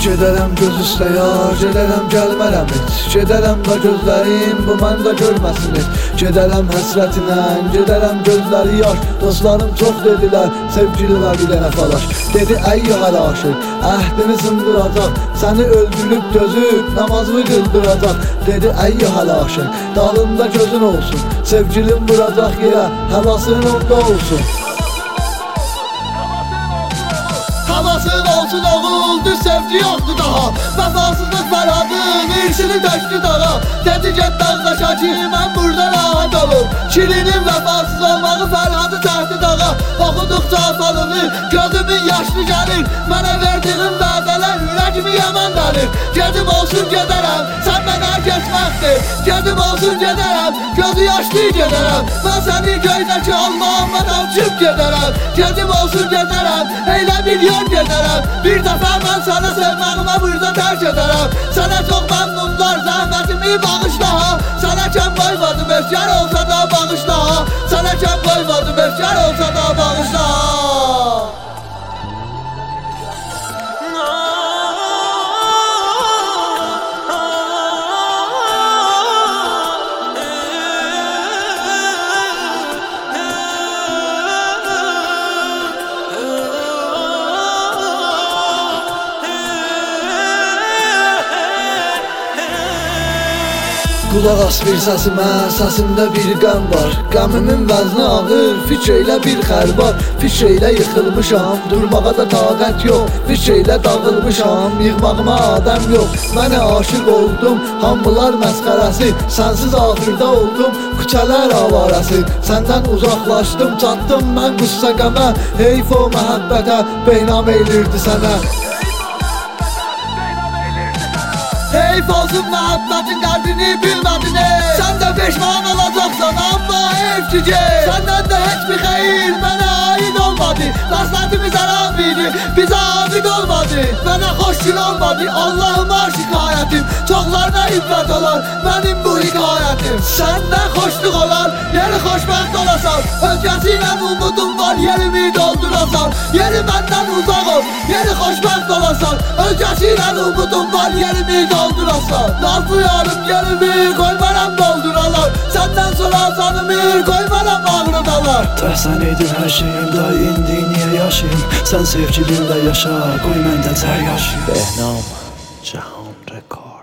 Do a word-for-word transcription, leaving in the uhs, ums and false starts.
Gedərəm göz üstə yar, gedərəm gəlmərəm heç. Gedərəm da gözlərim bu məndə görməsin heç. Gedərəm həsrətinə, gedərəm gözləri yaş. Dostlarım çox dedilər, sevgili və bir dənə falaş. Dedi ey yağar aşık, əhdini sındıracaq. Səni öldürüb dözüb, namazını qıldıracaq. Dedi ey yağar aşık, dalında gözün olsun. Sevgilim vuracaq yerə, həvasın onda olsun. Havasın olsun oğul, düz sevgi yoktu daha. Vefasızlık Ferhat'ın irsini döktü dağa. Dedi get dağdaşa ki mən burada rahat olum. Şirinin vefasız olmağı Ferhat'ı çəkdi dağa. Oxuduqca falını gözümün yaşlı gəlir. Mənə verdiğin vədələr ürəkimi yaman dəlir. Gedim olsun gedərəm, sən mənə keçməkdir. Gedim olsun gedərəm, gözü yaşlı gedərəm. Mən səni göydəki Allah'ıma uçub gedərəm. Gedim olsun gedərəm, eylə milyon gedərəm. Bir dəfə mən sənə sevməyimə burada tərk edərəm. Sənə çox məmnunlar, zəhmətimi bağışla ha. Sənə kəm qoymadım, eşkər olsa da bağışla ha. Sənə kəm qoymadım, eşkər olsa da bağışla ha. Qulaq as bir səsimə, səsimdə bir qəm var. Qəmimin vəzni ağır, fikirlə bir xər var. Fikirlə yıxılmışam, durmağa da taqət yox. Fikirlə dağılmışam, yığmağıma adəm yox. Mənə aşıq oldum, hamılar məsxərəsi. Sənsiz axırda oldum, küçələr avarəsi. Səndən uzaqlaşdım, çatdım mən qüssə qəmə. Heyf o məhəbbətə, beynam eylirdi sənə. Heyf olsun məhəbbətin dərdini bilmədin ey. Sən də peşman olacaqsan amma heyf ki səndən də heç bir xeyir mənə aid olmadı. Məsləhətimiz ərab idi, bizə abid olmadı. Mənə xoş gün olmadı, Allahıma şikayətim. Çoxlarına ibrət olar mənim bu hikayətim. Səndən xoşluq olar, yeri xoşbəxt olasan. Özgəsi ilə umudum var, yerimi doldurasan. Yeri məndən uzaq ol, yeri xoşbəxt olasan. Özgəsi ilə umudum var, yerimi doldurasan. Nazlı yarım yerimi koymaram dolduralar. Səndən sonra sanımı koymaram ağrıdalar. Təhsən edin hər şeyimdə, indi niyə yaşayım? Sən sevgilimdə yaşa, qoy məndə cər yaşayım. Behnam Cahan Rekord.